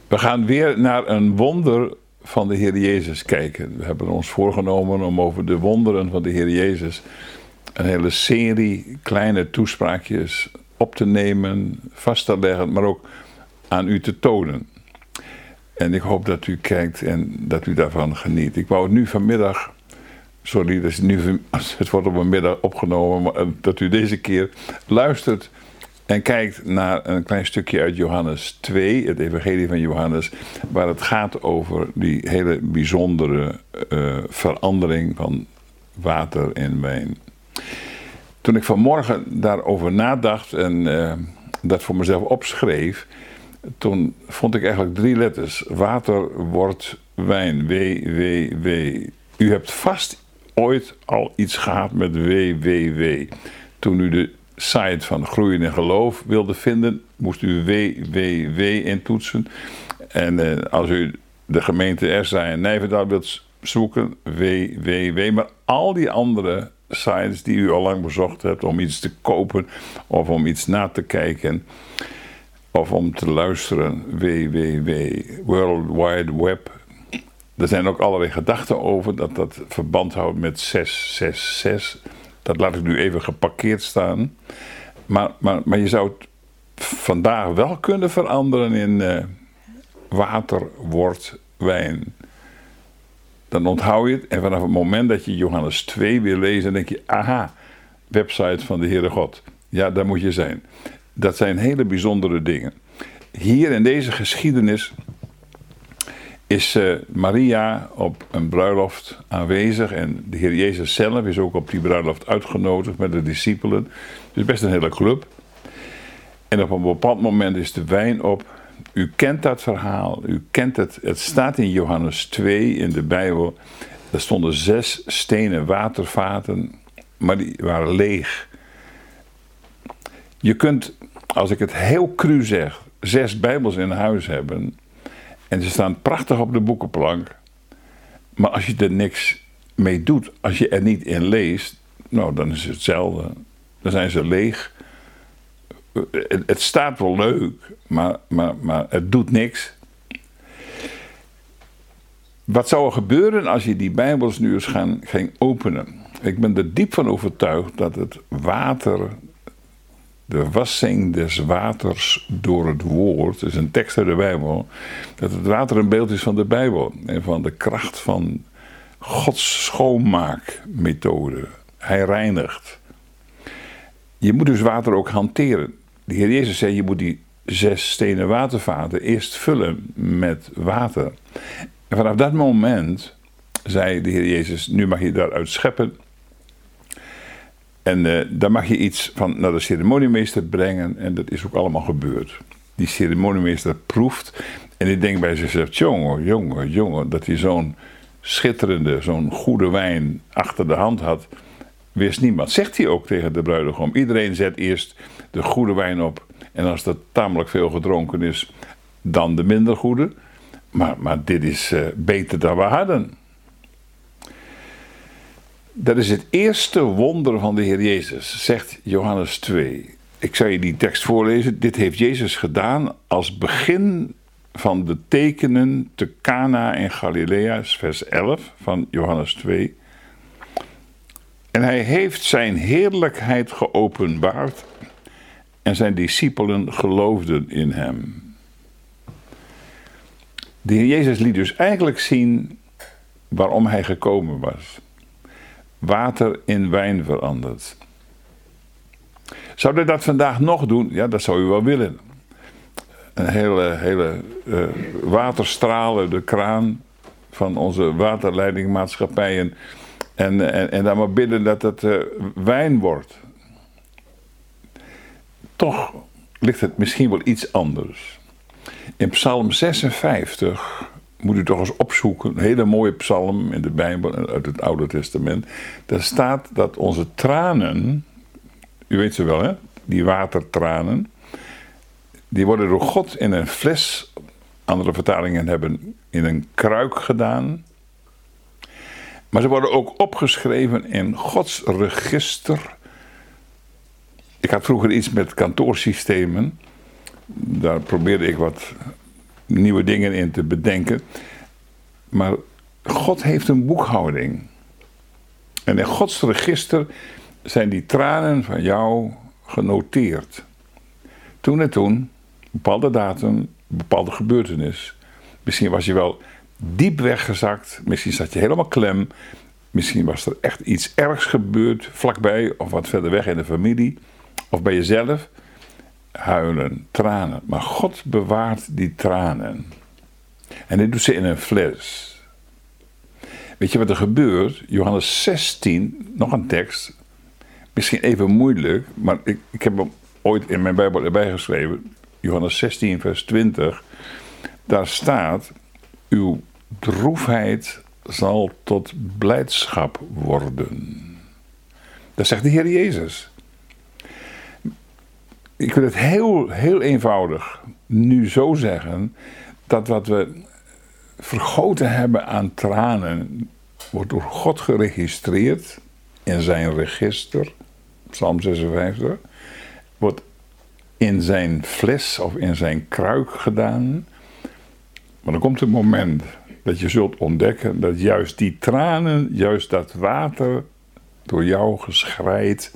We gaan weer naar een wonder van de Heer Jezus kijken. We hebben ons voorgenomen om over de wonderen van de Heer Jezus een hele serie kleine toespraakjes op te nemen, vast te leggen, maar ook aan u te tonen. En ik hoop dat u kijkt en dat u daarvan geniet. Ik wou het nu vanmiddag, sorry, het wordt op een middag opgenomen, maar dat u deze keer luistert en kijkt naar een klein stukje uit Johannes 2, het evangelie van Johannes, waar het gaat over die hele bijzondere verandering van water in wijn. Toen ik vanmorgen daarover nadacht en dat voor mezelf opschreef, toen vond ik eigenlijk 3 letters. Water wordt wijn. W. U hebt vast ooit al iets gehad met W. Toen u de site van Groeien in Geloof wilde vinden, moest u W intoetsen. En als u de gemeente Ersa en Nijverdal wilt zoeken, W. Maar al die andere sites die u al lang bezocht hebt om iets te kopen of om iets na te kijken of om te luisteren, W. World Wide Web. Er zijn ook allerlei gedachten over dat verband houdt met 666. Dat laat ik nu even geparkeerd staan. Maar je zou het vandaag wel kunnen veranderen in water wordt wijn. Dan onthoud je het en vanaf het moment dat je Johannes 2 weer leest, dan denk je, aha, website van de Heere God. Ja, daar moet je zijn. Dat zijn hele bijzondere dingen. Hier in deze geschiedenis is Maria op een bruiloft aanwezig en de Heer Jezus zelf is ook op die bruiloft uitgenodigd met de discipelen. Het is best een hele club. En op een bepaald moment is de wijn op. U kent dat verhaal, u kent het. Het staat in Johannes 2 in de Bijbel. Er stonden 6 stenen watervaten, maar die waren leeg. Je kunt, als ik het heel cru zeg, 6 Bijbels in huis hebben en ze staan prachtig op de boekenplank. Maar als je er niks mee doet, als je er niet in leest, nou dan is het hetzelfde. Dan zijn ze leeg. Het staat wel leuk, maar het doet niks. Wat zou er gebeuren als je die Bijbels nu eens ging openen? Ik ben er diep van overtuigd dat het water, de wassing des waters door het woord, is een tekst uit de Bijbel, dat het water een beeld is van de Bijbel en van de kracht van Gods schoonmaakmethode. Hij reinigt. Je moet dus water ook hanteren. De Heer Jezus zei, je moet die 6 stenen watervaten eerst vullen met water. En vanaf dat moment zei de Heer Jezus, nu mag je daaruit scheppen. En dan mag je iets van naar de ceremoniemeester brengen. En dat is ook allemaal gebeurd. Die ceremoniemeester proeft. En die denkt bij zichzelf, jongen, dat hij zo'n schitterende, zo'n goede wijn achter de hand had, wist niemand. Zegt hij ook tegen de bruidegom. Iedereen zet eerst de goede wijn op. En als er tamelijk veel gedronken is, dan de minder goede. Maar dit is beter dan we hadden. Dat is het eerste wonder van de Heer Jezus, zegt Johannes 2. Ik zal je die tekst voorlezen. Dit heeft Jezus gedaan als begin van de tekenen te Cana in Galilea, vers 11 van Johannes 2. En hij heeft zijn heerlijkheid geopenbaard en zijn discipelen geloofden in hem. De Heer Jezus liet dus eigenlijk zien waarom hij gekomen was. Water in wijn veranderd. Zou hij dat vandaag nog doen? Ja, dat zou u wel willen. Een hele waterstraal uit de kraan van onze waterleidingmaatschappijen. En dan maar bidden dat het wijn wordt. Toch ligt het misschien wel iets anders. In Psalm 56 moet u toch eens opzoeken. Een hele mooie psalm in de Bijbel uit het Oude Testament. Daar staat dat onze tranen, u weet ze wel hè, die watertranen, die worden door God in een fles, andere vertalingen hebben in een kruik gedaan. Maar ze worden ook opgeschreven in Gods register. Ik had vroeger iets met kantoorsystemen. Daar probeerde ik wat nieuwe dingen in te bedenken. Maar God heeft een boekhouding. En in Gods register zijn die tranen van jou genoteerd. Toen en toen, bepaalde datum, bepaalde gebeurtenis. Misschien was je wel diep weggezakt. Misschien zat je helemaal klem. Misschien was er echt iets ergs gebeurd vlakbij of wat verder weg in de familie. Of bij jezelf. Huilen, tranen. Maar God bewaart die tranen. En dit doet ze in een fles. Weet je wat er gebeurt? Johannes 16, nog een tekst. Misschien even moeilijk, maar ik heb hem ooit in mijn Bijbel erbij geschreven. Johannes 16, vers 20. Daar staat: uw droefheid zal tot blijdschap worden. Dat zegt de Heer Jezus. Ik wil het heel eenvoudig nu zo zeggen, dat wat we vergoten hebben aan tranen, wordt door God geregistreerd in zijn register, Psalm 56, wordt in zijn fles of in zijn kruik gedaan. Maar dan komt het moment dat je zult ontdekken dat juist die tranen, juist dat water door jou geschreid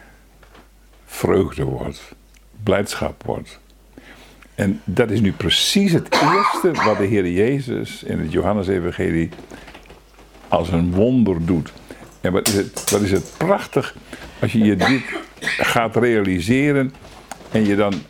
vreugde wordt, blijdschap wordt. En dat is nu precies het eerste wat de Heer Jezus in het Johannes-evangelie als een wonder doet. En wat is het prachtig als je dit gaat realiseren en je dan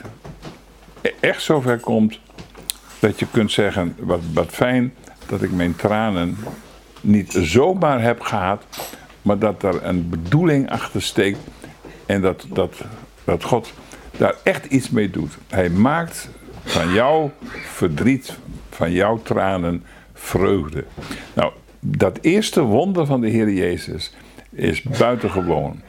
echt zover komt dat je kunt zeggen, wat fijn dat ik mijn tranen niet zomaar heb gehad, maar dat er een bedoeling achter steekt en dat God daar echt iets mee doet. Hij maakt van jouw verdriet, van jouw tranen, vreugde. Nou, dat eerste wonder van de Heer Jezus is buitengewoon.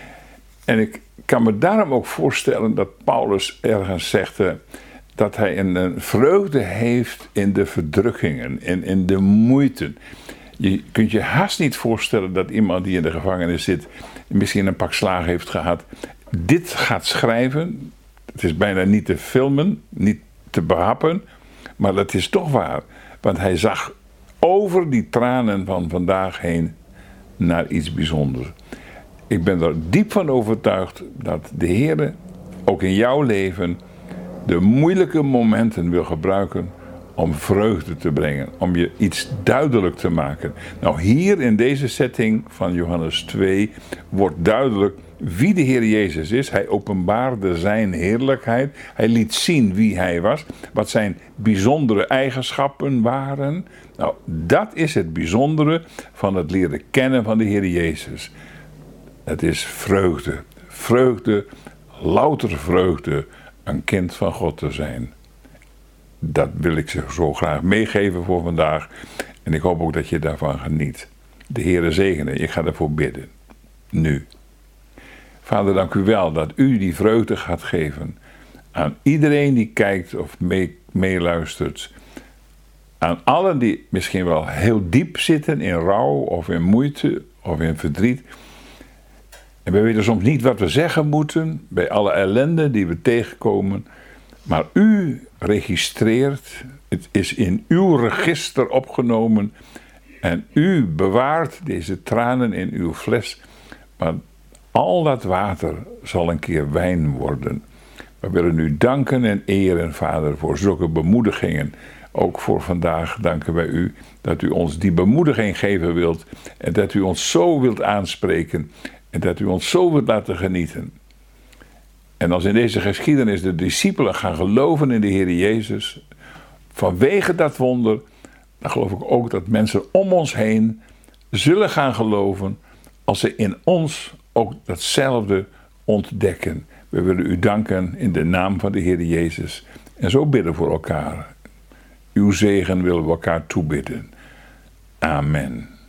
En ik kan me daarom ook voorstellen dat Paulus ergens zegt dat hij een vreugde heeft in de verdrukkingen, in de moeite. Je kunt je haast niet voorstellen dat iemand die in de gevangenis zit, misschien een pak slagen heeft gehad, dit gaat schrijven. Het is bijna niet te filmen, niet te behappen, maar dat is toch waar. Want hij zag over die tranen van vandaag heen naar iets bijzonders. Ik ben er diep van overtuigd dat de Heer ook in jouw leven de moeilijke momenten wil gebruiken om vreugde te brengen, om je iets duidelijk te maken. Nou, hier in deze setting van Johannes 2 wordt duidelijk wie de Heer Jezus is. Hij openbaarde zijn heerlijkheid. Hij liet zien wie hij was, wat zijn bijzondere eigenschappen waren. Nou, dat is het bijzondere van het leren kennen van de Heer Jezus. Het is vreugde. Vreugde, louter vreugde, een kind van God te zijn. Dat wil ik je zo graag meegeven voor vandaag. En ik hoop ook dat je daarvan geniet. De Heere zegene, ik ga ervoor bidden. Nu. Vader, dank u wel dat u die vreugde gaat geven aan iedereen die kijkt of meeluistert. Aan allen die misschien wel heel diep zitten in rouw of in moeite of in verdriet. En we weten soms niet wat we zeggen moeten bij alle ellende die we tegenkomen. Maar u registreert, het is in uw register opgenomen en u bewaart deze tranen in uw fles. Maar al dat water zal een keer wijn worden. We willen u danken en eren, Vader, voor zulke bemoedigingen. Ook voor vandaag danken wij u dat u ons die bemoediging geven wilt en dat u ons zo wilt aanspreken en dat u ons zo wilt laten genieten. En als in deze geschiedenis de discipelen gaan geloven in de Heer Jezus, vanwege dat wonder, dan geloof ik ook dat mensen om ons heen zullen gaan geloven als ze in ons ook datzelfde ontdekken. We willen u danken in de naam van de Heer Jezus en zo bidden voor elkaar. Uw zegen willen we elkaar toebidden. Amen.